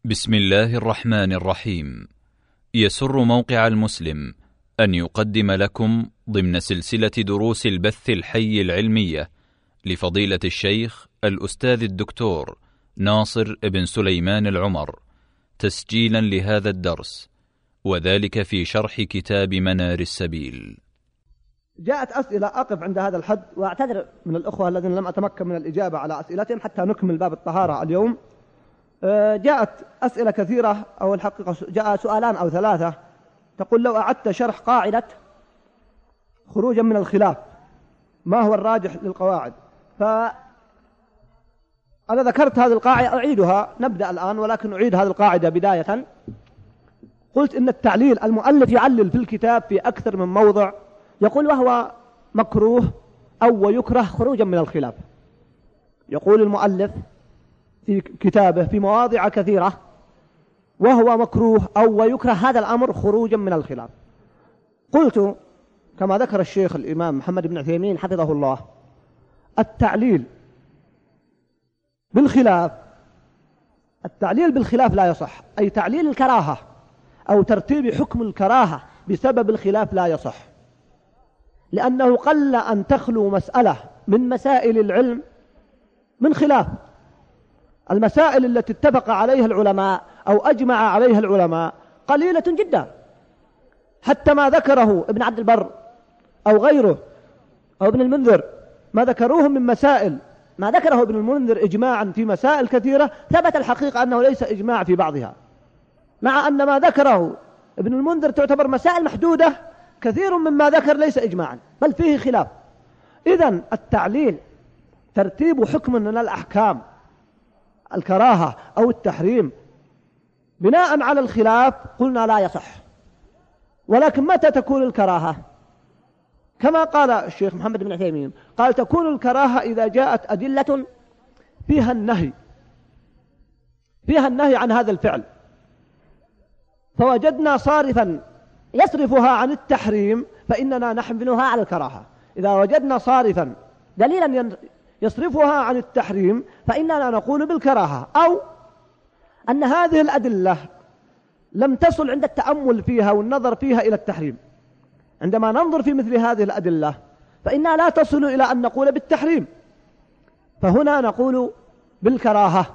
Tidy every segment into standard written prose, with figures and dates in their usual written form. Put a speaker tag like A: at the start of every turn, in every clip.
A: بسم الله الرحمن الرحيم. يسر موقع المسلم أن يقدم لكم ضمن سلسلة دروس البث الحي العلمية لفضيلة الشيخ الأستاذ الدكتور ناصر بن سليمان العمر تسجيلا لهذا الدرس، وذلك في شرح كتاب منار السبيل.
B: جاءت أسئلة أقف عند هذا الحد، وأعتذر من الأخوة الذين لم أتمكن من الإجابة على أسئلتهم حتى نكمل باب الطهارة اليوم. جاءت أسئلة كثيرة، أو الحقيقة جاء سؤالان أو ثلاثة. تقول: لو أعدت شرح قاعدة خروجا من الخلاف ما هو الراجح للقواعد؟ فأنا ذكرت هذه القاعدة، أعيدها. نبدأ الآن ولكن أعيد هذه القاعدة بداية. قلت إن التعليل، المؤلف يعلل في الكتاب في أكثر من موضع، يقول وهو مكروه أو ويكره خروجا من الخلاف. يقول المؤلف في كتابه في مواضع كثيرة وهو مكروه أو ويكره هذا الأمر خروجا من الخلاف. قلت كما ذكر الشيخ الإمام محمد بن عثيمين حفظه الله: التعليل بالخلاف لا يصح، أي تعليل الكراهة أو ترتيب حكم الكراهة بسبب الخلاف لا يصح، لأنه قل أن تخلو مسألة من مسائل العلم من خلاف. المسائل التي اتفق عليها العلماء أو أجمع عليها العلماء قليلة جدا، حتى ما ذكره ابن عبد البر أو غيره أو ابن المنذر، ما ذكروه من مسائل، ما ذكره ابن المنذر إجماعا في مسائل كثيرة، ثبت الحقيقة أنه ليس إجماع في بعضها، مع أن ما ذكره ابن المنذر تعتبر مسائل محدودة، كثير مما ذكر ليس إجماعا بل فيه خلاف. إذن التعليل ترتيب حكم من الأحكام، الكراهة أو التحريم، بناء على الخلاف قلنا لا يصح. ولكن متى تكون الكراهة؟ كما قال الشيخ محمد بن عثيمين، قال: تكون الكراهة إذا جاءت أدلة فيها النهي عن هذا الفعل، فوجدنا صارفا يصرفها عن التحريم فإننا نحملها على الكراهة. إذا وجدنا صارفا دليلا يصرفها عن التحريم فإننا نقول بالكراهة، أو أن هذه الأدلة لم تصل عند التأمل فيها والنظر فيها إلى التحريم. عندما ننظر في مثل هذه الأدلة فإننا لا تصل إلى أن نقول بالتحريم، فهنا نقول بالكراهة،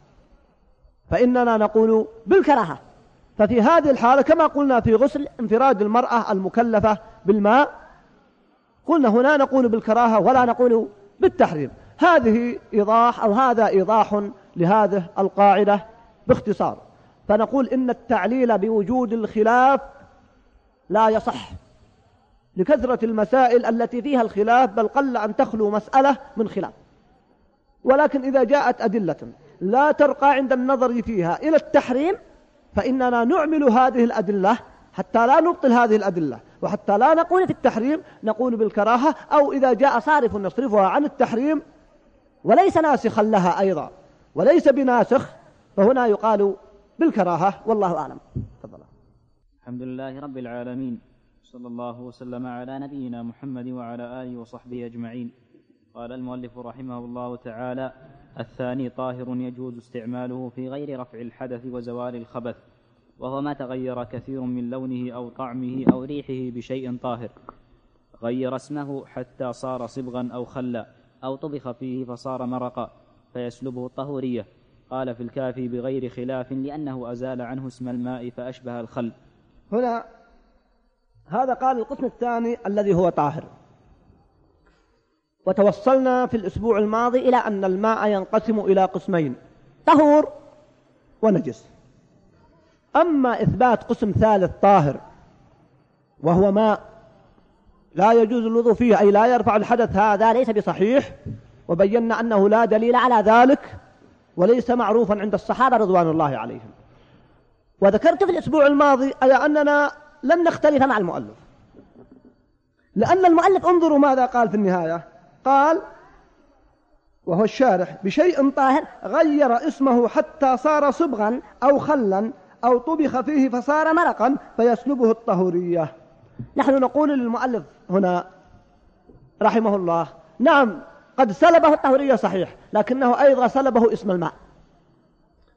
B: ففي هذه الحالة كما قلنا في غسل انفراد المرأة المكلفة بالماء، قلنا هنا نقول بالكراهة ولا نقول بالتحريم. هذه إيضاح، أو هذا إيضاح لهذه القاعدة باختصار. فنقول إن التعليل بوجود الخلاف لا يصح لكثرة المسائل التي فيها الخلاف، بل قل أن تخلو مسألة من خلاف. ولكن إذا جاءت أدلة لا ترقى عند النظر فيها إلى التحريم فإننا نعمل هذه الأدلة حتى لا نبطل هذه الأدلة، وحتى لا نقول في التحريم نقول بالكراهة، أو إذا جاء صارف نصرفها عن التحريم وليس ناسخا لها أيضا وليس بناسخ، فهنا يقال بالكراهة. والله أعلم. تفضل.
C: الحمد لله رب العالمين، صلى الله وسلم على نبينا محمد وعلى آله وصحبه أجمعين. قال المؤلف رحمه الله تعالى: الثاني طاهر يجوز استعماله في غير رفع الحدث وزوال الخبث، وهو ما تغير كثير من لونه أو طعمه أو ريحه بشيء طاهر، غير اسمه حتى صار صبغا أو خلا، أو طبخ فيه فصار مرقا فيسلبه الطهورية. قال في الكافي: بغير خلاف، لأنه أزال عنه اسم الماء فأشبه الخل.
B: هنا هذا قال القسم الثاني الذي هو طاهر. وتوصلنا في الأسبوع الماضي إلى أن الماء ينقسم إلى قسمين: طهور ونجس. أما إثبات قسم ثالث طاهر وهو ماء لا يجوز الوضوء فيه، أي لا يرفع الحدث، هذا ليس بصحيح، وبينا أنه لا دليل على ذلك وليس معروفا عند الصحابة رضوان الله عليهم. وذكرت في الأسبوع الماضي أي أننا لن نختلف مع المؤلف، لأن المؤلف انظروا ماذا قال في النهاية، قال وهو الشارح: بشيء طاهر غير اسمه حتى صار صبغا أو خلا أو طبخ فيه فصار مرقا فيسلبه الطهورية. نحن نقول للمؤلف هنا رحمه الله: نعم قد سلبه الطهورية صحيح، لكنه أيضا سلبه اسم الماء.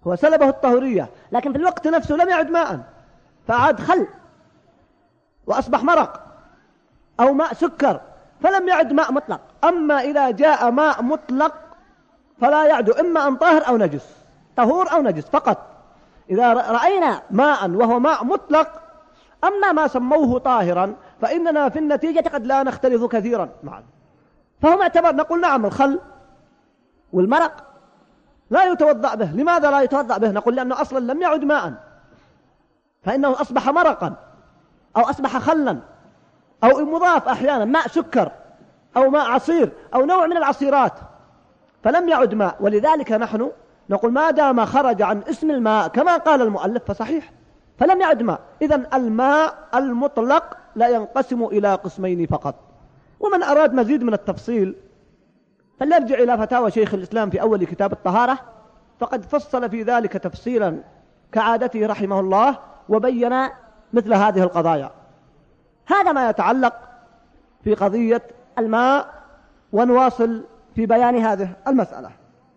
B: هو سلبه الطهورية، لكن في الوقت نفسه لم يعد ماء فعاد خل وأصبح مرق أو ماء سكر، فلم يعد ماء مطلق. أما إذا جاء ماء مطلق فلا يعد إما أن طاهر أو نجس، طهور أو نجس فقط. إذا رأينا ماء وهو ماء مطلق، أما ما سموه طاهرا فإننا في النتيجة قد لا نختلف كثيرا معا. فهم اعتبر نقول نعم الخل والمرق لا يتوضأ به. لماذا لا يتوضأ به؟ نقول لأنه أصلا لم يعد ماء، فإنه أصبح مرقا أو أصبح خلا أو مضاف أحيانا ماء سكر أو ماء عصير أو نوع من العصيرات، فلم يعد ماء. ولذلك نحن نقول ما دام خرج عن اسم الماء كما قال المؤلف فصحيح، فلم يعد ماء. إذن الماء المطلق لا ينقسم إلى قسمين فقط. ومن أراد مزيد من التفصيل فليرجع إلى فتاوى شيخ الإسلام في أول كتاب الطهارة، فقد فصل في ذلك تفصيلا كعادته رحمه الله، وبين مثل هذه القضايا. هذا ما يتعلق في قضية الماء، ونواصل في بيان هذه المسألة.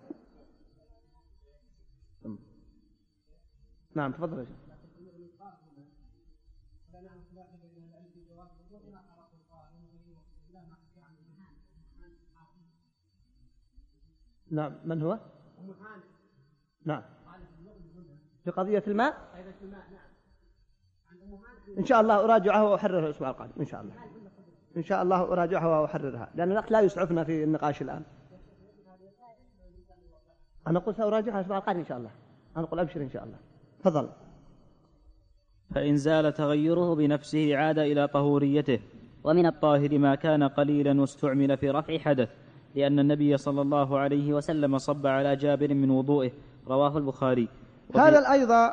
B: نعم تفضل يا شيخ. نعم من هو؟ نعم في قضية الماء إن شاء الله أراجعها وأحررها الأسبوع القادم إن شاء الله. إن شاء الله أراجعها وأحررها لأن الوقت لا يسعفنا في النقاش الآن. أنا أقول سأراجعها الأسبوع القادم إن شاء الله. أنا أقول أبشر إن شاء الله. تفضل.
C: فإن زال تغيره بنفسه عاد إلى طهوريته. ومن الطاهر ما كان قليلا واستعمل في رفع حدث، لأن النبي صلى الله عليه وسلم صب على جابر من وضوئه، رواه البخاري.
B: هذا أيضا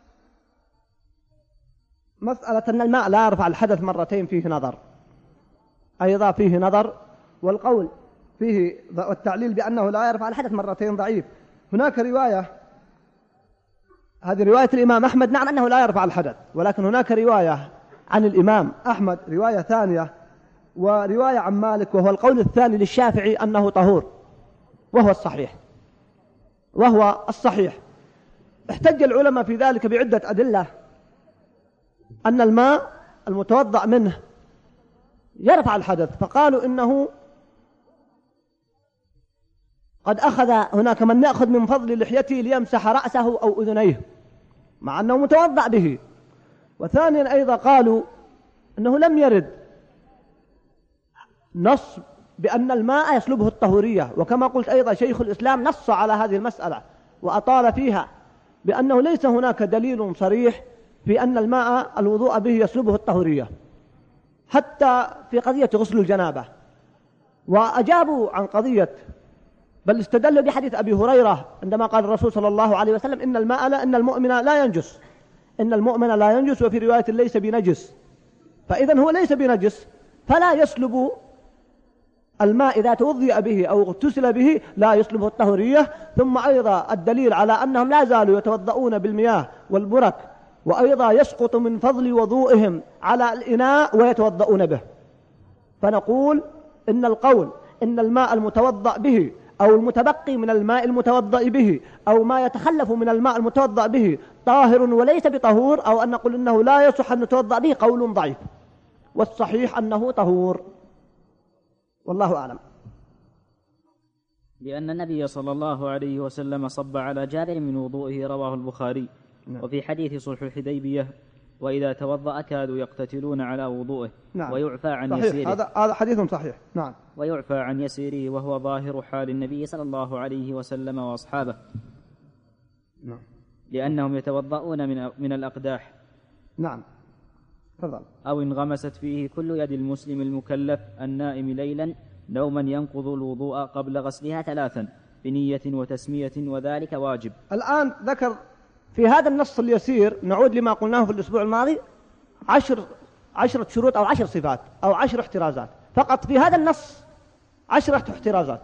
B: مسألة أن الماء لا يرفع الحدث مرتين فيه نظر، أيضا فيه نظر، والقول فيه والتعليل بأنه لا يرفع الحدث مرتين ضعيف. هناك رواية، هذه رواية الإمام أحمد، نعم أنه لا يرفع الحدث، ولكن هناك رواية عن الإمام أحمد رواية ثانية، ورواية عن مالك، وهو القول الثاني للشافعي أنه طهور، وهو الصحيح. احتج العلماء في ذلك بعدة أدلة، أن الماء المتوضأ منه يرفع الحدث، فقالوا إنه قد أخذ، هناك من يأخذ من فضل لحيته ليمسح رأسه أو أذنيه مع أنه متوضأ به. وثانيا أيضا قالوا أنه لم يرد نص بأن الماء يسلبه الطهورية، وكما قلت أيضا شيخ الإسلام نص على هذه المسألة وأطال فيها، بأنه ليس هناك دليل صريح في أن الماء الوضوء به يسلبه الطهورية، حتى في قضية غسل الجنابة. وأجابوا عن قضية، بل استدلوا بحديث أبي هريرة عندما قال الرسول صلى الله عليه وسلم إن المؤمن لا ينجس، إن المؤمن لا ينجس، وفي رواية ليس بنجس. فإذن هو ليس بنجس، فلا يسلب الماء إذا توضئ به أو اغتسل به لا يسلبه الطهورية. ثم أيضا الدليل على أنهم لا زالوا يتوضؤون بالمياه والبرك، وأيضا يسقط من فضل وضوئهم على الإناء ويتوضؤون به. فنقول إن القول إن الماء المتوضأ به أو المتبقي من الماء المتوضأ به أو ما يتخلف من الماء المتوضأ به طاهر وليس بطهور، أو أن نقول إنه لا يصح أن نتوضأ به، قول ضعيف، والصحيح أنه طهور، والله أعلم.
C: لأن النبي صلى الله عليه وسلم صب على جابر من وضوئه، رواه البخاري.
B: نعم.
C: وفي حديث صلح الحديبية وإذا توضأ كادوا يقتتلون على وضوئه.
B: نعم.
C: ويعفى عن
B: صحيح.
C: يسيره.
B: هذا حديث صحيح. نعم.
C: ويعفى عن يسيره، وهو ظاهر حال النبي صلى الله عليه وسلم وأصحابه.
B: نعم.
C: لأنهم يتوضؤون من الأقداح.
B: نعم. تفضل.
C: أو انغمست فيه كل يد المسلم المكلف النائم ليلا نوما ينقض الوضوء قبل غسلها 3 بنية وتسمية، وذلك واجب.
B: الآن ذكر في هذا النص اليسير، نعود لما قلناه في الأسبوع الماضي، 10 شروط أو 10 صفات أو 10 احترازات، فقط في هذا النص 10 احترازات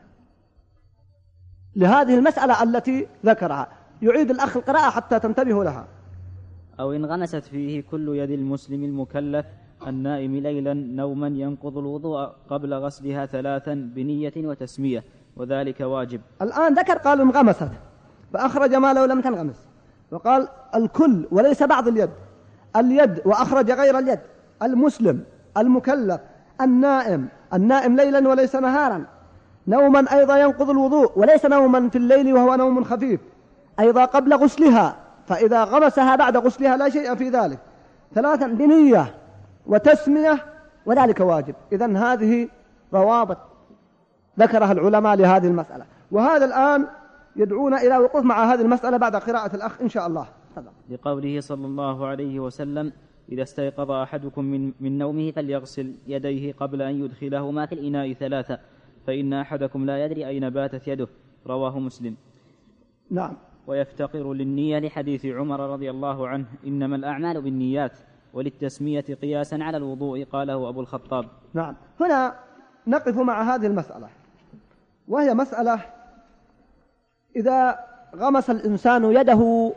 B: لهذه المسألة التي ذكرها. يعيد الأخ القراءة حتى تنتبهوا لها.
C: أو انغمست فيه كل يد المسلم المكلف النائم ليلا نوما ينقض الوضوء قبل غسلها 3 بنية وتسمية، وذلك واجب.
B: الآن ذكر قال انغمست، فأخرج ما لو لم تنغمس، وقال الكل وليس بعض اليد وأخرج غير اليد، المسلم، المكلف، النائم ليلا وليس نهارا، نوما أيضا ينقض الوضوء وليس نوما في الليل وهو نوم خفيف، أيضا قبل غسلها، فإذا غمسها بعد غسلها لا شيء في ذلك، 3 بنية وتسمية وذلك واجب. إذن هذه ضوابط ذكرها العلماء لهذه المسألة، وهذا الآن يدعونا إلى وقوف مع هذه المسألة بعد قراءة الأخ إن شاء الله.
C: لقوله صلى الله عليه وسلم: إذا استيقظ أحدكم من نومه فليغسل يديه قبل أن يدخلهما في الإناء 3 فإن أحدكم لا يدري أين باتت يده. رواه مسلم.
B: نعم.
C: ويفتقر للنية لحديث عمر رضي الله عنه: إنما الأعمال بالنيات، وللتسمية قياسا على الوضوء، قاله أبو الخطاب.
B: نعم. هنا نقف مع هذه المسألة، وهي مسألة إذا غمس الإنسان يده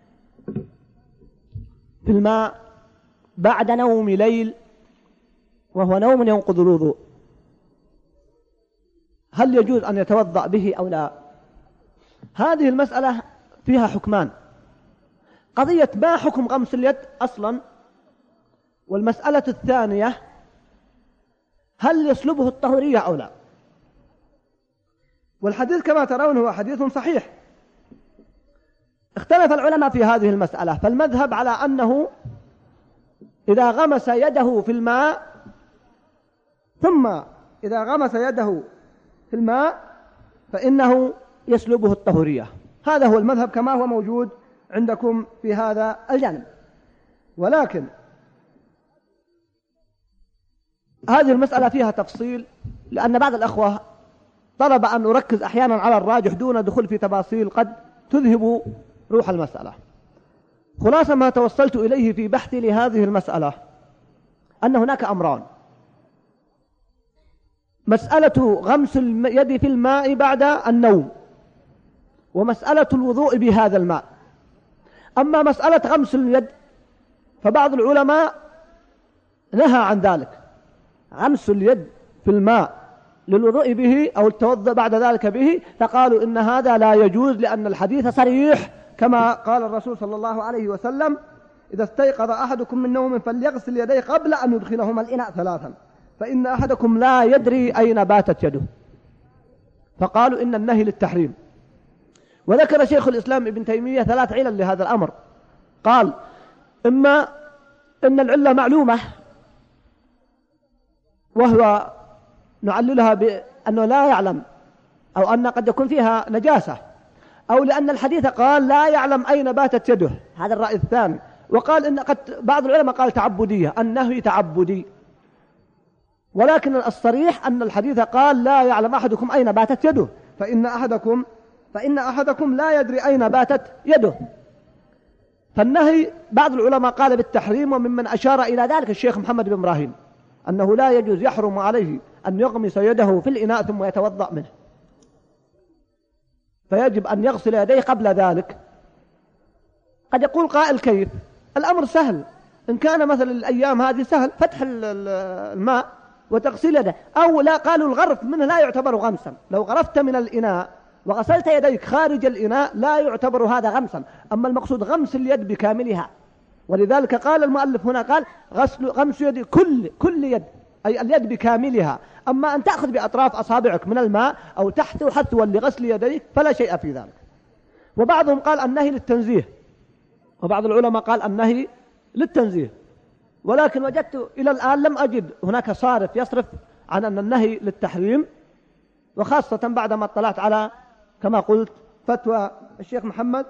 B: في الماء بعد نوم ليل وهو نوم ينقض الوضوء، هل يجوز أن يتوضأ به أو لا؟ هذه المسألة فيها حكمان: قضية ما حكم غمس اليد أصلا، والمسألة الثانية هل يسلبه الطهورية أو لا. والحديث كما ترون هو حديث صحيح. اختلف العلماء في هذه المسألة، فالمذهب على أنه إذا غمس يده في الماء ثم إذا غمس يده في الماء فإنه يسلبه الطهورية. هذا هو المذهب كما هو موجود عندكم في هذا الجانب. ولكن هذه المسألة فيها تفصيل، لأن بعض الأخوة طلب أن نركز أحيانا على الراجح دون دخول في تفاصيل قد تذهب روح المسألة. خلاصة ما توصلت إليه في بحثي لهذه المسألة أن هناك أمران: مسألة غمس اليد في الماء بعد النوم، ومسألة الوضوء بهذا الماء. أما مسألة غمس اليد فبعض العلماء نهى عن ذلك، غمس اليد في الماء للوضوء به أو التوضؤ بعد ذلك به، فقالوا إن هذا لا يجوز، لأن الحديث صريح كما قال الرسول صلى الله عليه وسلم: إذا استيقظ أحدكم من نوم فليغسل يديه قبل أن يدخلهما الإناء 3 فإن أحدكم لا يدري أين باتت يده. فقالوا إن النهي للتحريم. وذكر شيخ الإسلام ابن تيمية 3 علل لهذا الأمر. قال: إما إن العلة معلومة وهو نعللها بأنه لا يعلم، أو أن قد يكون فيها نجاسة، أو لأن الحديث قال لا يعلم أين باتت يده، هذا الرأي الثاني. وقال إن قد بعض العلماء قال تعبدية، النهي تعبدي، ولكن الصريح أن الحديث قال لا يعلم أحدكم أين باتت يده، فإن أحدكم لا يدري أين باتت يده. فالنهي بعض العلماء قال بالتحريم، وممن أشار إلى ذلك الشيخ محمد بن إبراهيم، أنه لا يجوز، يحرم عليه أن يغمس يده في الإناء ثم يتوضأ منه، فيجب أن يغسل يديه قبل ذلك. قد يقول قائل: كيف؟ الأمر سهل، إن كان مثل الأيام هذه سهل فتح الماء وتغسل يده، أو لا، قالوا الغرف منه لا يعتبر غمسا، لو غرفت من الإناء وغسلت يديك خارج الإناء لا يعتبر هذا غمسا، أما المقصود غمس اليد بكاملها. ولذلك قال المؤلف هنا قال غمس يد كل يد، أي اليد بكاملها. أما أن تأخذ بأطراف أصابعك من الماء أو تحت حثوا لغسل يديك فلا شيء في ذلك. وبعضهم قال النهي للتنزيه، وبعض العلماء قال النهي للتنزيه، ولكن وجدت إلى الآن لم أجد هناك صارف يصرف عن أن النهي للتحريم، وخاصة بعدما اطلعت على كما قلت فتوى الشيخ محمد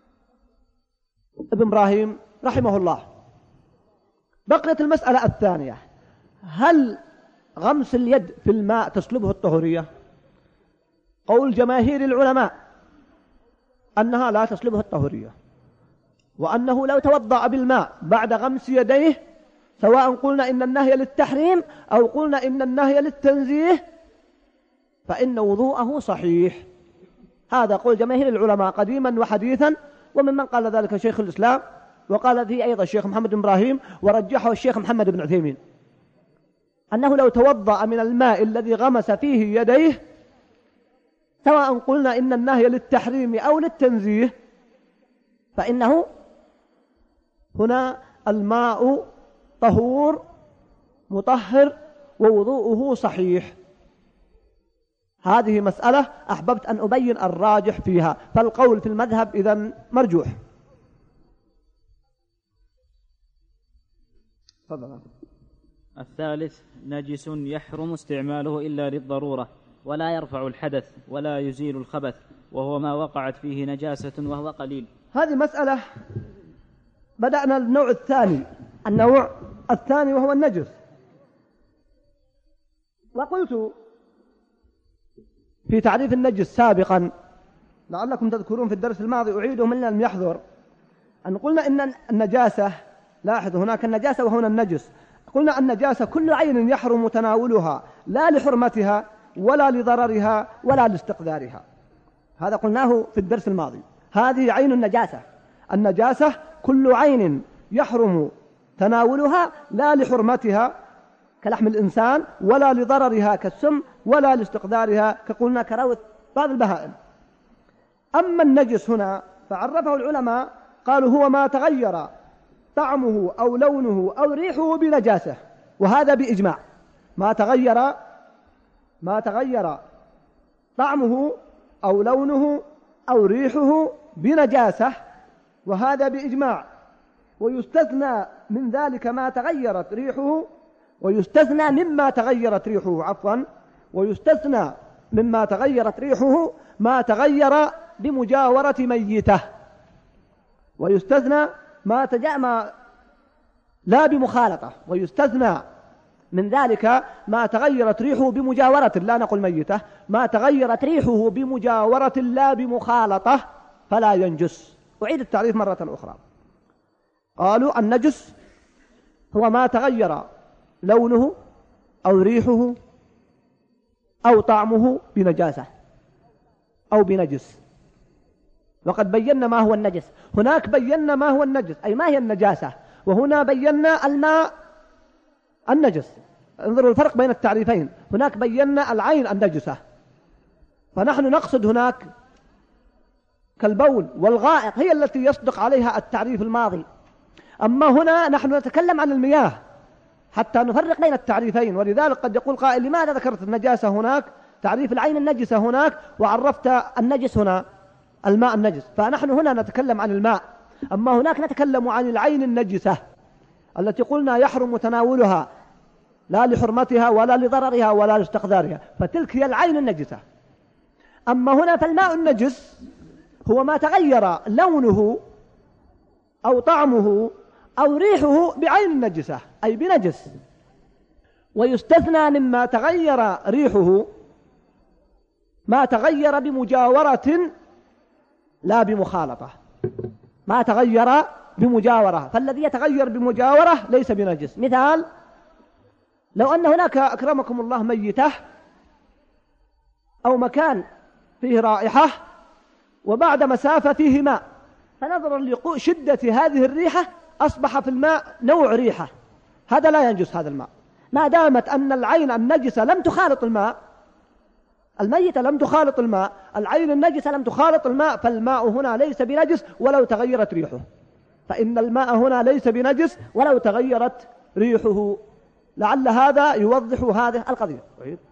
B: بن إبراهيم رحمه الله. بقيت المسألة الثانية: هل غمس اليد في الماء تسلبه الطهورية؟ قول جماهير العلماء أنها لا تسلبه الطهورية، وأنه لو توضأ بالماء بعد غمس يديه، سواء قلنا إن النهي للتحريم أو قلنا إن النهي للتنزيه، فإن وضوءه صحيح. هذا قول جماهير العلماء قديما وحديثا، وممن قال ذلك شيخ الإسلام، وقال فيه أيضا الشيخ محمد بن إبراهيم، ورجحه الشيخ محمد بن عثيمين، أنه لو توضأ من الماء الذي غمس فيه يديه سواء قلنا إن النهي للتحريم أو للتنزيه، فإنه هنا الماء طهور مطهر ووضوءه صحيح. هذه مسألة أحببت أن أبين الراجح فيها، فالقول في المذهب إذن مرجوح. تفضل.
C: الثالث نجس يحرم استعماله إلا للضرورة، ولا يرفع الحدث ولا يزيل الخبث، وهو ما وقعت فيه نجاسة وهو قليل.
B: هذه مسألة. بدأنا النوع الثاني، النوع الثاني وهو النجس. وقلت في تعريف النجس سابقا، لعلكم تذكرون في الدرس الماضي أعيده من لم يحضر، أن قلنا إن النجاسة، لاحظوا هناك النجاسة وهنا النجس، قلنا النجاسة كل عين يحرم تناولها لا لحرمتها ولا لضررها ولا لاستقذارها. هذا قلناه في الدرس الماضي. هذه عين النجاسة. النجاسة كل عين يحرم تناولها لا لحرمتها كلحم الإنسان ولا لضررها كالسم ولا لاستقذارها كقلنا كروث بعض البهائم. أما النجس هنا فعرفه العلماء قالوا هو ما تغير طعمه أو لونه أو ريحه بنجاسة، وهذا بإجماع. ما تغير طعمه أو لونه أو ريحه بنجاسة، وهذا بإجماع. ويستثنى من ذلك ما تغيرت ريحه، ويستثنى مما تغيرت ريحه ما تغير بمجاورة ميتة، ويستثنى لا بمخالطة، ويستثنى من ذلك ما تغيرت ريحه بمجاورة، لا نقول ميتة، ما تغيرت ريحه بمجاورة لا بمخالطة فلا ينجس. أعيد التعريف مرة أخرى. قالوا النجس هو ما تغير لونه أو ريحه أو طعمه بنجاسة أو بنجس. وقد بينا ما هو النجس. هناك بينا ما هو النجس أي ما هي النجاسة، وهنا بينا الماء النجس. انظروا الفرق بين التعريفين. هناك بينا العين النجسة، فنحن نقصد هناك كالبول والغائط هي التي يصدق عليها التعريف الماضي. أما هنا نحن نتكلم عن المياه حتى نفرق بين التعريفين. ولذلك قد يقول قائل لماذا ذكرت النجاسة هناك، تعريف العين النجسة هناك، وعرفت النجس هنا الماء النجس؟ فنحن هنا نتكلم عن الماء، أما هناك نتكلم عن العين النجسة التي قلنا يحرم تناولها لا لحرمتها ولا لضررها ولا لاستقذارها، فتلك هي العين النجسة. أما هنا فالماء النجس هو ما تغير لونه أو طعمه أو ريحه بعين النجسة أي بنجس. ويستثنى مما تغير ريحه ما تغير بمجاورة لا بمخالطة، ما تغير بمجاورة، فالذي يتغير بمجاورة ليس بنجس. مثال: لو أن هناك أكرمكم الله ميتة أو مكان فيه رائحة وبعد مسافة فيه ماء، فنظرا لشدة هذه الريحة أصبح في الماء نوع ريحة، هذا لا ينجس هذا الماء ما دامت أن العين النجسة لم تخالط الماء، الميتة لم تخالط الماء، العين النجسة لم تخالط الماء، فالماء هنا ليس بنجس ولو تغيرت ريحه، فإن الماء هنا ليس بنجس ولو تغيرت ريحه. لعل هذا يوضح هذه القضية.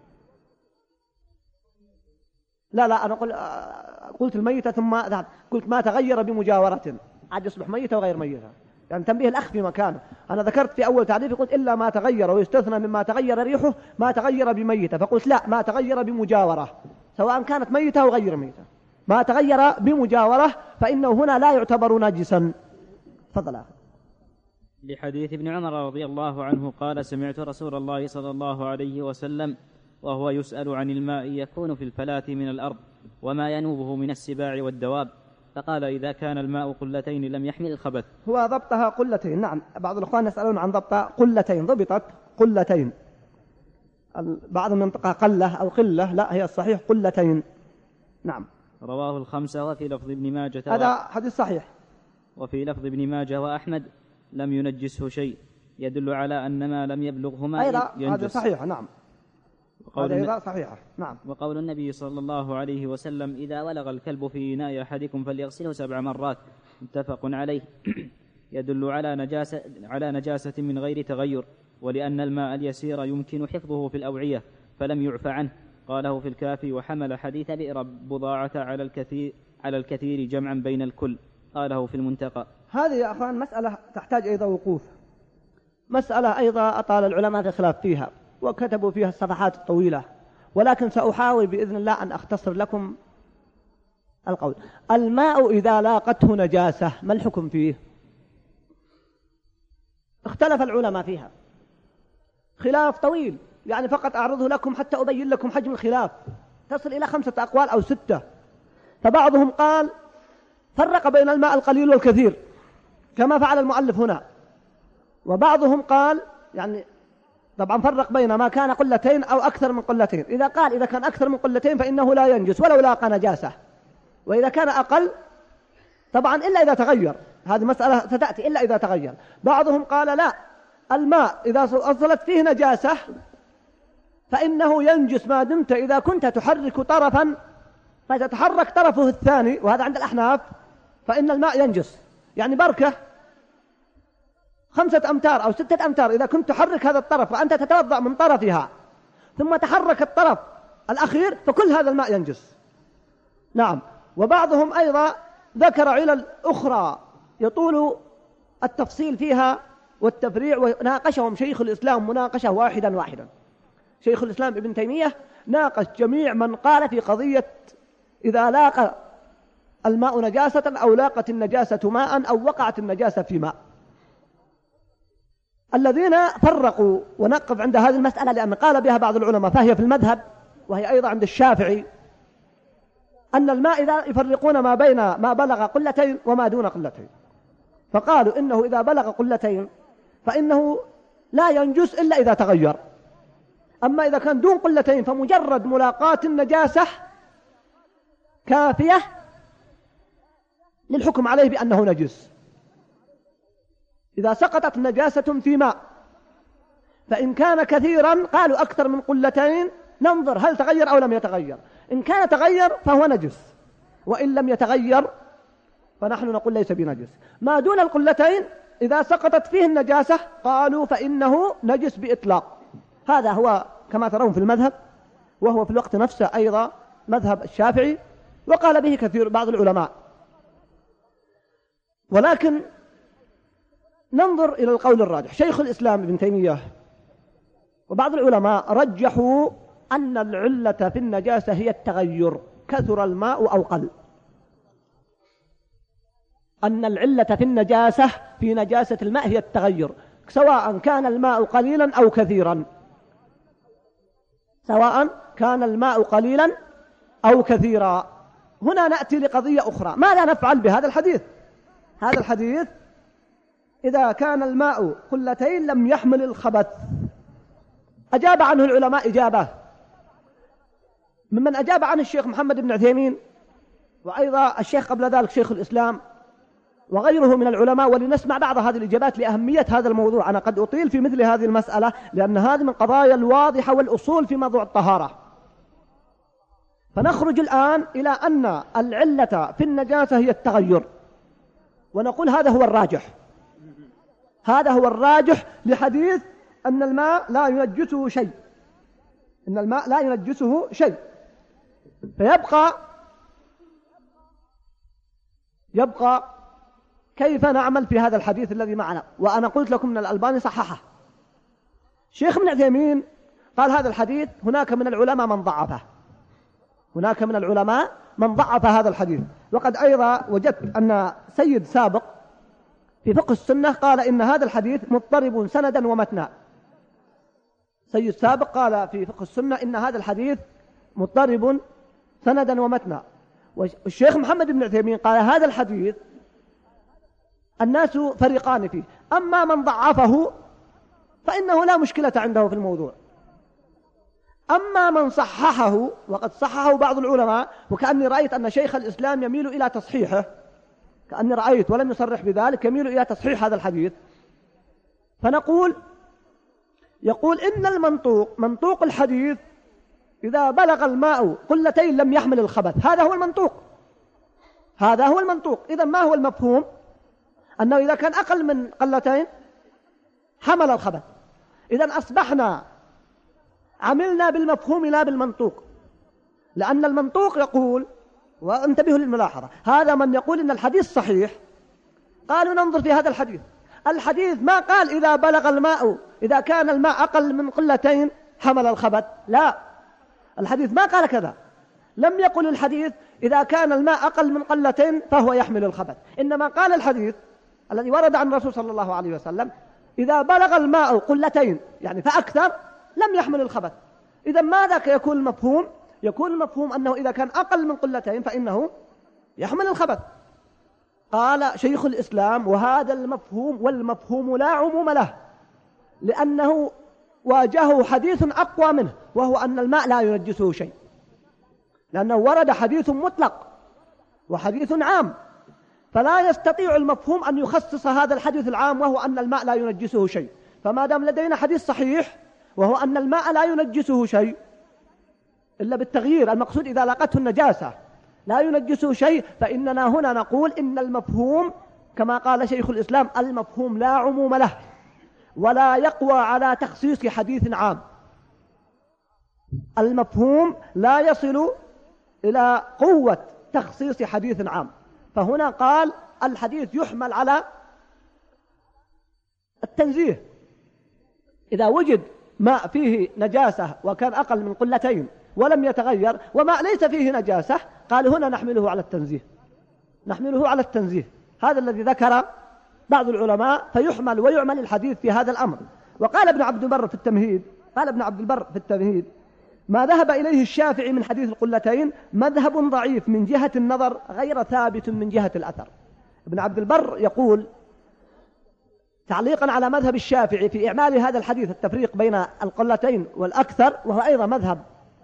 B: لا أنا قلت الميتة ثم ذهب قلت ما تغير بمجاورة، عاد يصبح ميتة وغير ميتة، يعني تنبيه الأخ في مكانه. أنا ذكرت في أول تعريف قلت إلا ما تغير، ويستثنى مما تغير ريحه ما تغير بميتة، فقلت لا، ما تغير بمجاورة سواء كانت ميتة أو غير ميتة، ما تغير بمجاورة فإنه هنا لا يعتبر نجسا. تفضل أخي.
C: لحديث ابن عمر رضي الله عنه قال: سمعت رسول الله صلى الله عليه وسلم وهو يسأل عن الماء يكون في الفلاة من الأرض وما ينوبه من السباع والدواب، فقال: إذا كان الماء قلتين لم يحمل الخبث.
B: هو ضبطها قلتين، نعم. بعض الأخوان يسألون عن ضبطها قلتين، ضبطت قلتين، بعضهم ينطقها قلة أو قلة، لا هي الصحيح قلتين، نعم.
C: رواه الخمسة وفي لفظ ابن ماجة،
B: هذا حديث صحيح.
C: وفي لفظ ابن ماجة وأحمد: لم ينجسه شيء، يدل على أن ما لم يبلغه ماء
B: أيضا
C: ينجس.
B: هذا صحيح، نعم. هذا أيضا صحيحة. نعم.
C: وقول النبي صلى الله عليه وسلم: إذا ولغ الكلب في إناء أحدكم فليغسله 7 مرات، متفق عليه، يدل على نجاسة من غير تغير، ولأن الماء اليسير يمكن حفظه في الأوعية فلم يعف عنه. قاله في الكافي، وحمل حديث بئر بضاعة على الكثير جمعا بين الكل. قاله في المنتقى.
B: هذه يا أخوان مسألة تحتاج أيضا وقوف، مسألة أيضا أطال العلماء في الخلاف فيها وكتبوا فيها الصفحات الطويلة، ولكن سأحاول بإذن الله أن أختصر لكم القول. الماء إذا لاقته نجاسة ما الحكم فيه؟ اختلف العلماء فيها خلاف طويل، يعني فقط أعرضه لكم حتى أبين لكم حجم الخلاف، تصل إلى 5 أقوال أو 6. فبعضهم قال فرق بين الماء القليل والكثير كما فعل المؤلف هنا، وبعضهم قال يعني طبعا فرق بين ما كان قلتين أو أكثر من قلتين. إذا قال إذا كان أكثر من قلتين فإنه لا ينجس ولو لاقى نجاسة، وإذا كان أقل طبعا إلا إذا تغير، هذه مسألة ستأتي، إلا إذا تغير. بعضهم قال لا، الماء إذا أصلت فيه نجاسة فإنه ينجس ما دمت إذا كنت تحرك طرفا فتتحرك طرفه الثاني، وهذا عند الأحناف، فإن الماء ينجس. يعني بركة 5 أمتار أو 6 أمتار إذا كنت تحرك هذا الطرف وأنت تتوضأ من طرفها ثم تحرك الطرف الأخير فكل هذا الماء ينجس. نعم. وبعضهم أيضا ذكر علل أخرى يطول التفصيل فيها والتفريع، وناقشهم شيخ الإسلام مناقشة واحدا. شيخ الإسلام ابن تيمية ناقش جميع من قال في قضية إذا لاقى الماء نجاسة أو لاقت النجاسة ماء أو وقعت النجاسة في ماء. الذين فرقوا، ونقف عند هذه المسألة لأن قال بها بعض العلماء فهي في المذهب وهي أيضا عند الشافعي، أن الماء إذا يفرقون ما بين ما بلغ قلتين وما دون قلتين، فقالوا إنه إذا بلغ قلتين فإنه لا ينجس إلا إذا تغير، أما إذا كان دون قلتين فمجرد ملاقاة النجاسة كافية للحكم عليه بأنه نجس. إذا سقطت نجاسة في ماء فإن كان كثيرا قالوا أكثر من قلتين ننظر هل تغير أو لم يتغير، إن كان تغير فهو نجس، وإن لم يتغير فنحن نقول ليس بنجس. ما دون القلتين إذا سقطت فيه النجاسة قالوا فإنه نجس بإطلاق. هذا هو كما ترون في المذهب، وهو في الوقت نفسه أيضا مذهب الشافعي، وقال به كثير بعض العلماء. ولكن ننظر إلى القول الراجح. شيخ الإسلام ابن تيمية وبعض العلماء رجحوا أن العلة في النجاسة هي التغير، كثر الماء أو قل، أن العلة في النجاسة في نجاسة الماء هي التغير، سواء كان الماء قليلا أو كثيرا، سواء كان الماء قليلا أو كثيرا. هنا نأتي لقضية أخرى، ماذا نفعل بهذا الحديث؟ هذا الحديث إذا كان الماء قلتين لم يحمل الخبث. أجاب عنه العلماء إجابة، ممن أجاب عنه الشيخ محمد بن عثيمين، وأيضا الشيخ قبل ذلك شيخ الإسلام وغيره من العلماء. ولنسمع بعض هذه الإجابات لأهمية هذا الموضوع. أنا قد أطيل في مثل هذه المسألة لأن هذه من قضايا الواضحة والأصول في موضوع الطهارة. فنخرج الآن إلى أن العلة في النجاسة هي التغير، ونقول هذا هو الراجح، هذا هو الراجح لحديث أن الماء لا ينجسه شيء، إن الماء لا ينجسه شيء. يبقى كيف نعمل في هذا الحديث الذي معنا؟ وأنا قلت لكم أن الألباني صححه. شيخ ابن عثيمين قال هذا الحديث هناك من العلماء من ضعفه، هناك من العلماء من ضعف هذا الحديث. وقد أيضا وجدت أن سيد سابق في فقه السنة قال إن هذا الحديث مضطرب سندا ومتنا. سيد سابق قال في فقه السنة إن هذا الحديث مضطرب سندا ومتنا. والشيخ محمد بن عثيمين قال هذا الحديث الناس فريقان فيه، أما من ضعفه فإنه لا مشكلة عنده في الموضوع، أما من صححه وقد صححه بعض العلماء، وكأني رأيت أن شيخ الإسلام يميل إلى تصحيحه، كأني رأيت ولم يصرح بذلك يميل إلى تصحيح هذا الحديث. فنقول يقول إن المنطوق، منطوق الحديث إذا بلغ الماء قلتين لم يحمل الخبث. هذا هو المنطوق، هذا هو المنطوق. إذا ما هو المفهوم؟ أنه إذا كان أقل من قلتين حمل الخبث. إذا أصبحنا عملنا بالمفهوم لا بالمنطوق، لأن المنطوق يقول، وانتبهوا للملاحظة، هذا من يقول إن الحديث صحيح قالوا ننظر في هذا الحديث. الحديث ما قال إذا بلغ الماء، إذا كان الماء أقل من قلتين حمل الخبث، لا، الحديث ما قال كذا. لم يقل الحديث إذا كان الماء أقل من قلتين فهو يحمل الخبث، إنما قال الحديث الذي ورد عن الرسول صلى الله عليه وسلم إذا بلغ الماء قلتين يعني فأكثر لم يحمل الخبث. إذا ماذا يكون المفهوم؟ يكون المفهوم أنه إذا كان أقل من قلتين فإنه يحمل الخبث. قال شيخ الإسلام وهذا المفهوم والمفهوم لا عموم له، لأنه واجهه حديث أقوى منه، وهو أن الماء لا ينجسه شيء، لأنه ورد حديث مطلق وحديث عام، فلا يستطيع المفهوم أن يخصص هذا الحديث العام وهو أن الماء لا ينجسه شيء. فما دام لدينا حديث صحيح وهو أن الماء لا ينجسه شيء إلا بالتغيير، المقصود إذا لقته النجاسة لا ينجسه شيء، فإننا هنا نقول إن المفهوم كما قال شيخ الإسلام المفهوم لا عموم له ولا يقوى على تخصيص حديث عام. المفهوم لا يصل إلى قوة تخصيص حديث عام، فهنا قال الحديث يحمل على التنزيه. إذا وجد ماء فيه نجاسة وكان أقل من قلتين ولم يتغير، وماء ليس فيه نجاسة، قال هنا نحمله على التنزيه، نحمله على التنزيه. هذا الذي ذكر بعض العلماء، فيحمل ويعمل الحديث في هذا الأمر. وقال ابن عبد البر في التمهيد، قال ابن عبد البر في التمهيد ما ذهب إليه الشافعي من حديث القلتين مذهب ضعيف من جهة النظر غير ثابت من جهة الأثر. ابن عبد البر يقول تعليقا على مذهب الشافعي في إعمال هذا الحديث التفريق بين القلتين والأكثر، وهو أيضا مذهب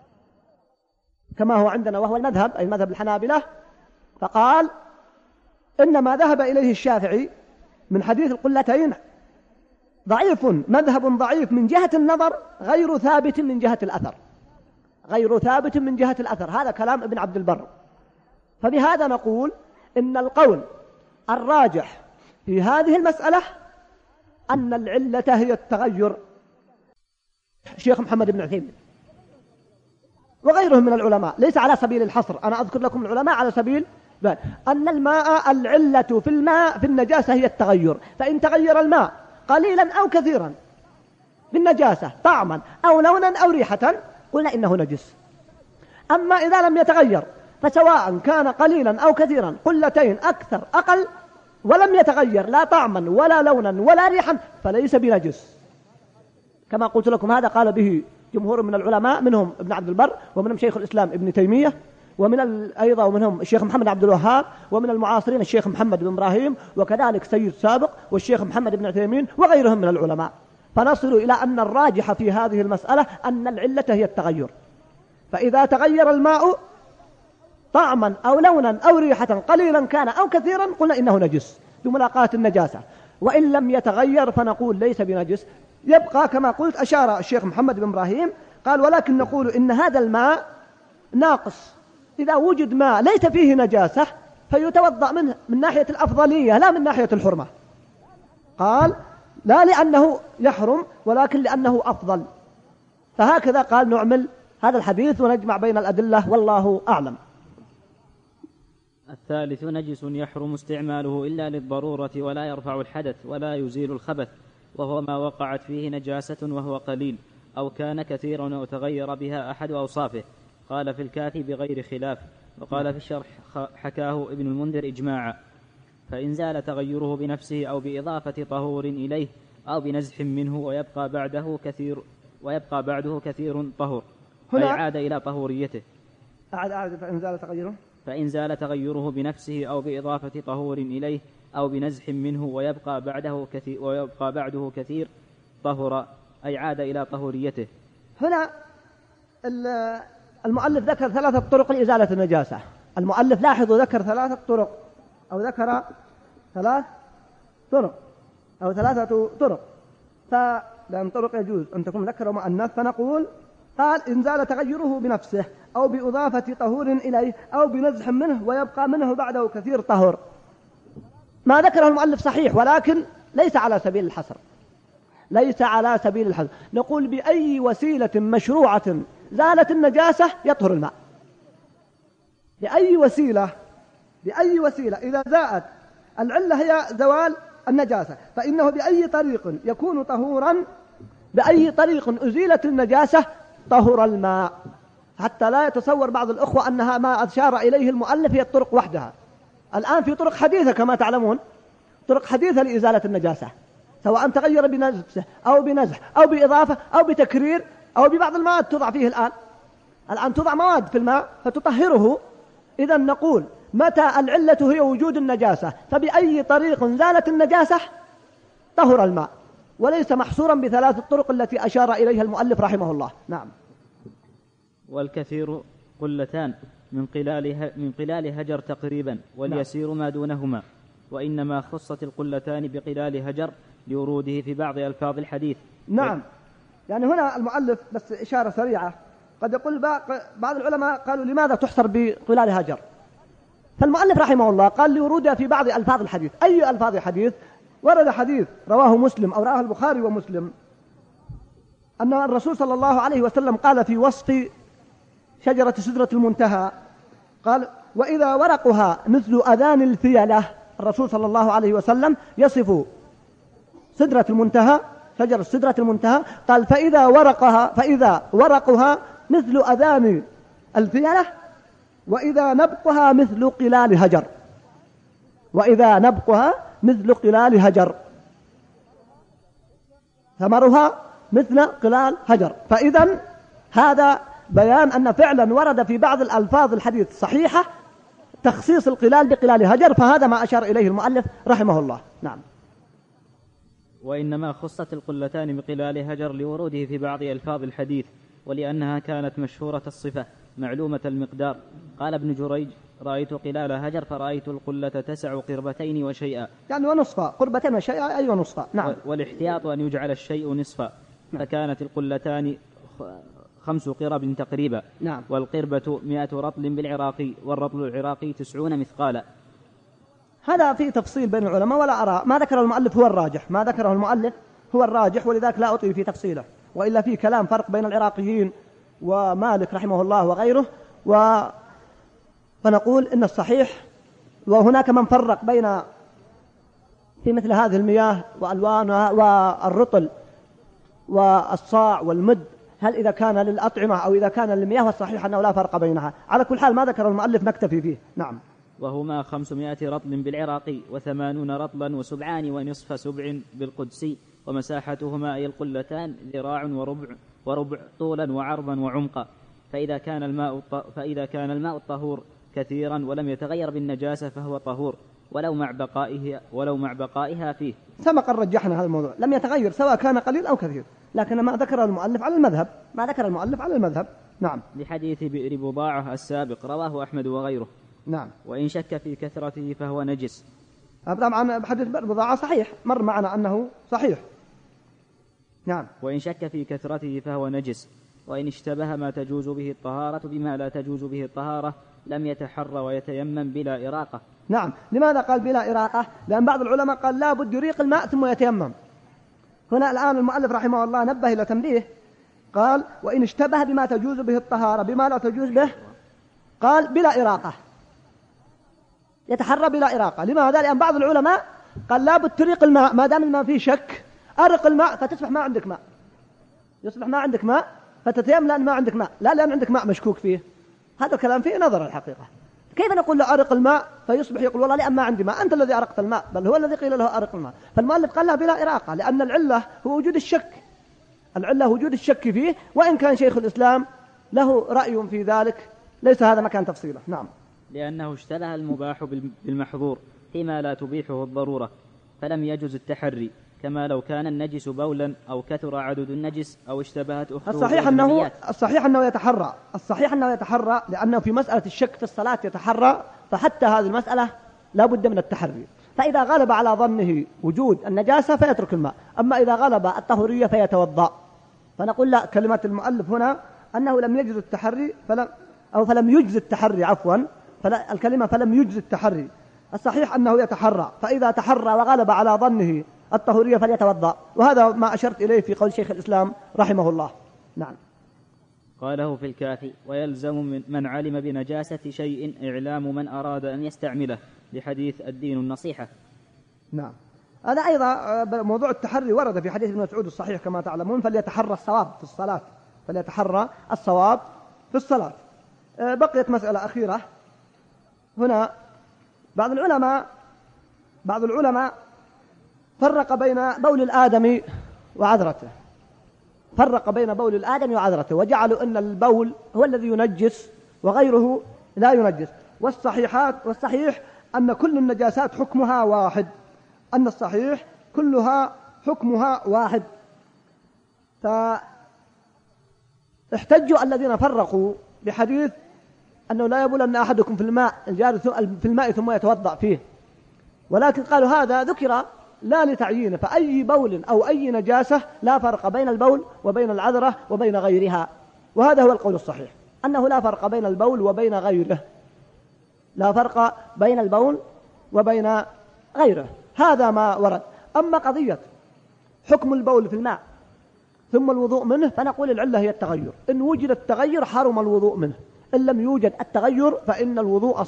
B: كما هو عندنا وهو المذهب أي مذهب الحنابلة، فقال إن ما ذهب إليه الشافعي من حديث القلتين ضعيف، مذهب ضعيف من جهة النظر غير ثابت من جهة الأثر، غير ثابت من جهة الأثر. هذا كلام ابن عبد البر. فبهذا نقول إن القول الراجح في هذه المسألة أن العلة هي التغير. الشيخ محمد بن عثيمين وغيرهم من العلماء ليس على سبيل الحصر، أنا أذكر لكم العلماء على سبيل أن الماء العلة في الماء في النجاسة هي التغير، فإن تغير الماء قليلا أو كثيرا بالنجاسة طعما أو لونا أو ريحة قلنا إنه نجس. أما إذا لم يتغير فسواء كان قليلا أو كثيرا قلتين أكثر أقل ولم يتغير لا طعما ولا لونا ولا ريحا فليس بنجس. كما قلت لكم هذا قال به جمهور من العلماء، منهم ابن عبد البر ومنهم شيخ الإسلام ابن تيمية أيضا ومنهم الشيخ محمد عبد الوهاب، ومن المعاصرين الشيخ محمد بن إبراهيم، وكذلك سيد سابق والشيخ محمد بن عثيمين وغيرهم من العلماء. فنصل إلى أن الراجح في هذه المسألة أن العلة هي التغير. فإذا تغير الماء طعما أو لونا أو ريحة قليلا كان أو كثيرا قلنا إنه نجس بملاقاة النجاسة، وإن لم يتغير فنقول ليس بنجس. يبقى كما قلت أشار الشيخ محمد بن إبراهيم قال ولكن نقول إن هذا الماء ناقص، إذا وجد ماء ليس فيه نجاسة فيتوضأ منه من ناحية الأفضلية لا من ناحية الحرمة. قال لا لأنه يحرم ولكن لأنه أفضل. فهكذا قال نعمل هذا الحديث ونجمع بين الأدلة والله أعلم.
C: الثالث نجس يحرم استعماله إلا للضرورة ولا يرفع الحدث ولا يزيل الخبث، وهو ما وقعت فيه نجاسة وهو قليل أو كان كثيرا أو تغير بها أحد أوصافه. قال في الكافي بغير خلاف، وقال في الشرح حكاه ابن المنذر إجماعا. فإن زال تغيره بنفسه أو بإضافة طهور إليه أو بنزح منه ويبقى بعده كثير طهور أي عاد إلى طهوريته. فإن زال تغيره بنفسه أو بإضافة طهور إليه أو بنزح منه ويبقى بعده كثير طهر أي عاد إلى طهوريته.
B: هنا المؤلف ذكر 3 طرق لإزالة النجاسة. المؤلف لاحظوا ذكر 3 طرق أو ذكر 3 طرق أو 3 طرق، فلأن طرق يجوز أن تكون مذكر ومؤنث، فنقول قال إن زال تغيره بنفسه أو بإضافة طهور إليه أو بنزح منه ويبقى منه بعده كثير طهور. ما ذكره المؤلف صحيح، ولكن ليس على سبيل الحصر، ليس على سبيل الحصر. نقول بأي وسيلة مشروعة زالت النجاسة يطهر الماء، بأي وسيلة إذا زاءت العلة هي زوال النجاسة فإنه بأي طريق يكون طهورا، بأي طريق أزيلت النجاسة طهر الماء. حتى لا يتصور بعض الأخوة أنها ما أشار إليه المؤلف هي الطرق وحدها. الآن في طرق حديثة كما تعلمون، طرق حديثة لإزالة النجاسة، سواء تغير بنفسه أو بنزح أو بإضافة أو بتكرير أو ببعض المواد توضع فيه. الآن توضع مواد في الماء فتطهره. إذا نقول متى العلة هي وجود النجاسة فبأي طريق زالت النجاسة طهر الماء، وليس محصورا بثلاث الطرق التي أشار إليها المؤلف رحمه الله. نعم.
C: والكثير قلتان من قلال هجر تقريبا، واليسير ما دونهما، وإنما خصت القلتان بقلال هجر لوروده في بعض ألفاظ الحديث.
B: نعم. يعني هنا المؤلف بس إشارة سريعة، قد يقول بعض العلماء قالوا لماذا تحصر بقلال هجر؟ فالمؤلف رحمه الله قال لورودها في بعض ألفاظ الحديث. أي ألفاظ الحديث؟ ورد حديث رواه مسلم أو رواه البخاري ومسلم أن الرسول صلى الله عليه وسلم قال في وصف شجرة سدرة المنتهى، قال وإذا ورقها مثل أذان الفيلة. الرسول صلى الله عليه وسلم يصف سدرة المنتهى، شجرة سدرة المنتهى، قال فإذا ورقها مثل أذان الفيلة وإذا نبقها مثل قلال هجر، وإذا نبقها مثل قلال هجر، ثمرها مثل قلال هجر. فإذا هذا بيان أن فعلا ورد في بعض الألفاظ الحديث صحيحة تخصيص القلال بقلال هجر، فهذا ما أشار إليه المؤلف رحمه الله. نعم.
C: وإنما خصت القلتان بقلال هجر لوروده في بعض ألفاظ الحديث، ولأنها كانت مشهورة الصفة معلومة المقدار. قال ابن جريج رأيت قلال هجر فرأيت القلة تسع قربتين وشيئا،
B: يعني ونصفا، قربتين وشيئا أي ونصفا. نعم.
C: والاحتياط أن يجعل الشيء نصفا، فكانت القلتان 5 قرب تقريبا.
B: نعم.
C: والقربة 100 رطل بالعراقي، والرطل العراقي 90 مثقالا.
B: هذا في تفصيل بين العلماء ولا أرى ما ذكره المؤلف هو الراجح، ما ذكره المؤلف هو الراجح، ولذلك لا أطيل في تفصيله، وإلا في كلام فرق بين العراقيين ومالك رحمه الله وغيره، فنقول إن الصحيح. وهناك من فرق بين في مثل هذه المياه وألوانها والرطل والصاع والمد، هل إذا كان للأطعمة أو إذا كان للمياه، والصحيح أنه لا فرق بينها. على كل حال ما ذكر المؤلف نكتفي فيه. نعم.
C: وهما 500 رطل بالعراقي، 80 رطلا و7 ونصف سبع بالقدسي، ومساحتهما أي القلتان ذراع وربع طولا وعرضا وعمقا. فإذا كان الماء الطهور كثيرا ولم يتغير بالنجاسة فهو طهور ولو مع بقائها فيه.
B: سبق رجحنا هذا الموضوع، لم يتغير سواء كان قليل أو كثير، لكن ما ذكر المؤلف على المذهب. نعم.
C: لحديث بئر بضاعة السابق رواه أحمد وغيره.
B: نعم.
C: وإن شك في كثرته فهو نجس.
B: طبعا حديث بئر بضاعة صحيح، مر معنا أنه صحيح. نعم.
C: وإن شك في كثرته فهو نجس، وإن اشتبه ما تجوز به الطهارة بما لا تجوز به الطهارة لم يتحر ويتيمم بلا إراقة.
B: نعم. لماذا قال بلا إراقة؟ لأن بعض العلماء قال لا بد يريق الماء ثم يتيمم. هنا الآن المؤلف رحمه الله نبه إلى تنبيه، قال وإن اشتبه بما تجوز به الطهارة بما لا تجوز به، قال بلا إراقة، يتحرى بلا إراقة. لماذا؟ لأن بعض العلماء قال لا بد تريق الماء، ما دام الماء فيه شك أرق الماء فتصبح ما عندك ماء، يصبح ما عندك ماء فتتيمم لأن ما عندك ماء، لا لأن عندك ماء مشكوك فيه. هذا الكلام فيه نظر الحقيقة. كيف نقول له أرق الماء فيصبح يقول والله لأن ما عندي ماء؟ أنت الذي أرقت الماء، بل هو الذي قيل له أرق الماء. فالمؤلف قال له بلا إراقة، لأن العلة هو وجود الشك، العلة وجود الشك فيه، وإن كان شيخ الإسلام له رأي في ذلك ليس هذا مكان تفصيله. نعم.
C: لأنه اشتبه المباح بالمحظور فيما لا تبيحه الضرورة، فلم يجوز التحري، كما لو كان النجس بولا أو كثر عدد النجس أو اشتبهت أخته.
B: الصحيح أنه يتحرى لأنه في مسألة الشك في الصلاة يتحرى، فحتى هذه المسألة لا بد من التحري. فإذا غلب على ظنه وجود النجاسة فيترك الماء، أما إذا غلب الطهورية فيتوضأ. فنقول لا، كلمة المؤلف هنا أنه لم يجز التحري فلم يجز التحري عفوا، الكلمة فلم يجز التحري. الصحيح أنه يتحرى، فإذا تحرى وغلب على ظنه الطهورية فليتوضأ، وهذا ما أشرت إليه في قول شيخ الإسلام رحمه الله. نعم.
C: قاله في الكافي: ويلزم من علم بنجاسة شيء إعلام من أراد أن يستعمله، لحديث الدين النصيحة.
B: نعم. هذا أيضا موضوع التحري ورد في حديث ابن مسعود الصحيح كما تعلمون: فليتحرى الصواب في الصلاة، فليتحرى الصواب في الصلاة. بقيت مسألة أخيرة هنا. بعض العلماء فرق بين بول الآدمي وعذرته، وجعلوا أن البول هو الذي ينجس وغيره لا ينجس. والصحيح أن كل النجاسات حكمها واحد، كلها حكمها واحد. فاحتجوا الذين فرقوا بحديث أنه لا يبولن أحدكم في الماء الجاري في الماء ثم يتوضأ فيه، ولكن قالوا هذا ذكر لا لتعيينه، فأي بول أو أي نجاسة لا فرق بين البول وبين العذرة وبين غيرها. وهذا هو القول الصحيح، أنه لا فرق بين البول وبين غيره، هذا ما ورد. أما قضية حكم البول في الماء ثم الوضوء منه، فنقول العلة هي التغير. إن وجد التغير حرم الوضوء منه، إن لم يوجد التغير فإن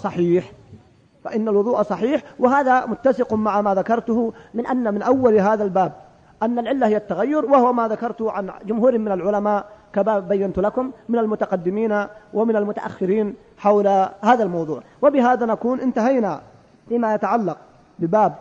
B: الوضوء صحيح. وهذا متسق مع ما ذكرته من أن من أول هذا الباب أن العلة هي التغير، وهو ما ذكرته عن جمهور من العلماء كما بينت لكم من المتقدمين ومن المتأخرين حول هذا الموضوع. وبهذا نكون انتهينا فيما يتعلق بباب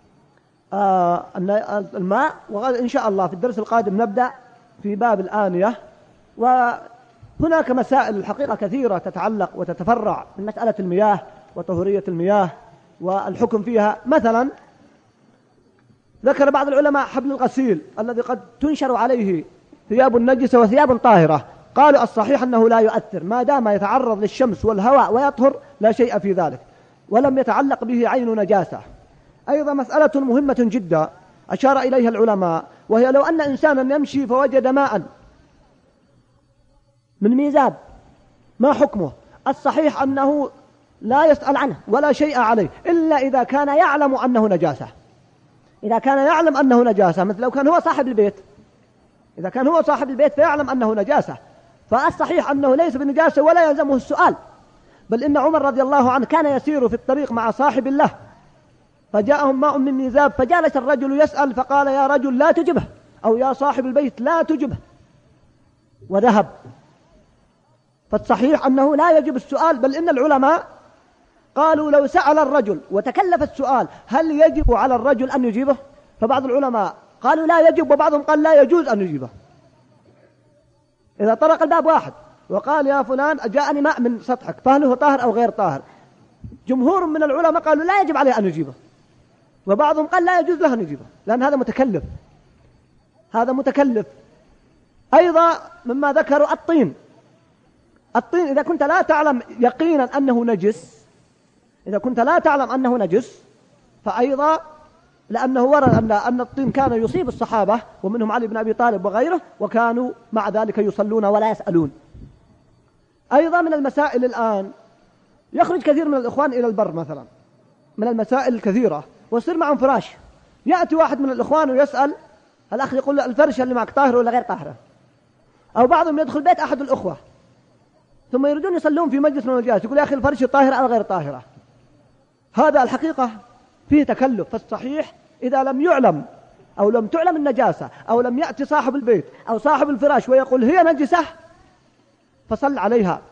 B: الماء، وغدا إن شاء الله في الدرس القادم نبدأ في باب الآنية. وهناك مسائل الحقيقة كثيرة تتعلق وتتفرع من مسألة المياه وطهورية المياه والحكم فيها. مثلا ذكر بعض العلماء حبل الغسيل الذي قد تنشر عليه ثياب نجسة وثياب طاهرة، قالوا الصحيح أنه لا يؤثر ما دام يتعرض للشمس والهواء ويطهر، لا شيء في ذلك، ولم يتعلق به عين نجاسة. أيضا مسألة مهمة جدا أشار إليها العلماء، وهي لو أن إنسانا يمشي فوجد ماء من ميزاب، ما حكمه؟ الصحيح أنه لا يسأل عنه ولا شيء عليه إلا إذا كان يعلم أنه نجاسة. مثل لو كان هو صاحب البيت، فيعلم أنه نجاسة، فالصحيح أنه ليس بنجاسة ولا يلزمه السؤال. بل إن عمر رضي الله عنه كان يسير في الطريق مع صاحب له، فجاءهم ماء من ميزاب، فجالس الرجل يسأل فقال: يا رجل لا تجبه، أو يا صاحب البيت لا تجبه، وذهب. فالصحيح أنه لا يجب السؤال، بل إن العلماء قالوا لو سأل الرجل وتكلف السؤال هل يجب على الرجل أن يجيبه؟ فبعض العلماء قالوا لا يجب، وبعضهم قال لا يجوز أن يجيبه. إذا طرق الباب واحد وقال: يا فلان جاءني ماء من سطحك، فهل هو طاهر أو غير طاهر؟ جمهور من العلماء قالوا لا يجب عليه أن يجيبه، وبعضهم قال لا يجوز له أن يجيبه، لأن هذا متكلف. أيضا مما ذكروا الطين إذا كنت لا تعلم يقينا أنه نجس، فأيضا لأنه ورد أن الطين كان يصيب الصحابة ومنهم علي بن أبي طالب وغيره، وكانوا مع ذلك يصلون ولا يسألون. أيضا من المسائل الآن يخرج كثير من الإخوان إلى البر مثلا، من المسائل الكثيرة، ويصير معهم فراش، يأتي واحد من الإخوان ويسأل الأخ، يقول له: الفرشة اللي معك طاهرة ولا غير طاهرة؟ أو بعضهم يدخل بيت أحد الأخوة ثم يريدون يصلون في مجلس من المجالس، يقول: يا أخي الفرشة طاهرة أو غير طاهرة؟ هذا الحقيقة فيه تكلف. فالصحيح إذا لم يعلم أو لم تعلم النجاسة، أو لم يأتي صاحب البيت أو صاحب الفراش ويقول هي نجسة، فصل عليها.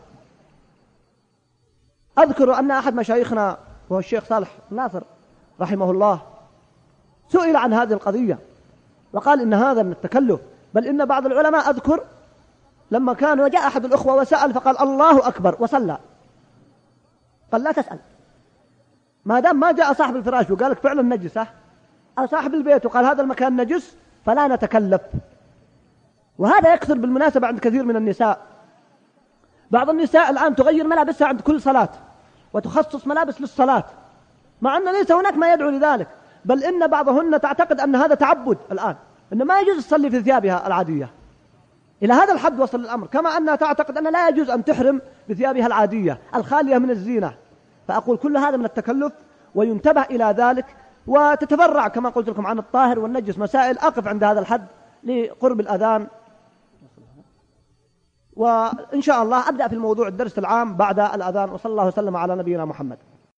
B: أذكر أن أحد مشايخنا وهو الشيخ صالح ناصر رحمه الله سئل عن هذه القضية وقال إن هذا من التكلف، بل إن بعض العلماء أذكر لما كان وجاء أحد الأخوة وسأل فقال: الله أكبر، وصلى. قال: لا تسأل، ما دام ما جاء صاحب الفراش وقال لك فعلا نجسة، أو صاحب البيت وقال هذا المكان نجس، فلا نتكلف. وهذا يكثر بالمناسبة عند كثير من النساء. بعض النساء الآن تغير ملابسها عند كل صلاة وتخصص ملابس للصلاة، مع أن ليس هناك ما يدعو لذلك، بل إن بعضهن تعتقد أن هذا تعبد الآن، أن ما يجوز تصلي في ثيابها العادية. إلى هذا الحد وصل الأمر، كما أنها تعتقد أن لا يجوز أن تحرم بثيابها العادية الخالية من الزينة. فأقول كل هذا من التكلف، وينتبه إلى ذلك، وتتفرع كما قلت لكم عن الطاهر والنجس مسائل. أقف عند هذا الحد لقرب الأذان، وإن شاء الله أبدأ في الموضوع الدرس العام بعد الأذان. وصلى الله وسلم على نبينا محمد.